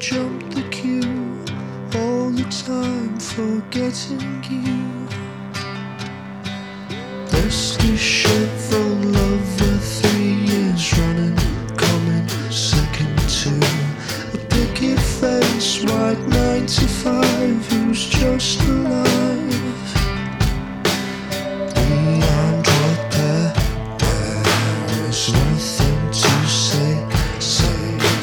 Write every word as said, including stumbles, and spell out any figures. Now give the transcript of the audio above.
jump the queue all the time, forgetting you. Dusty shirt for lover, three years running, coming second to a picket fence, white ninety-five, who's just alive.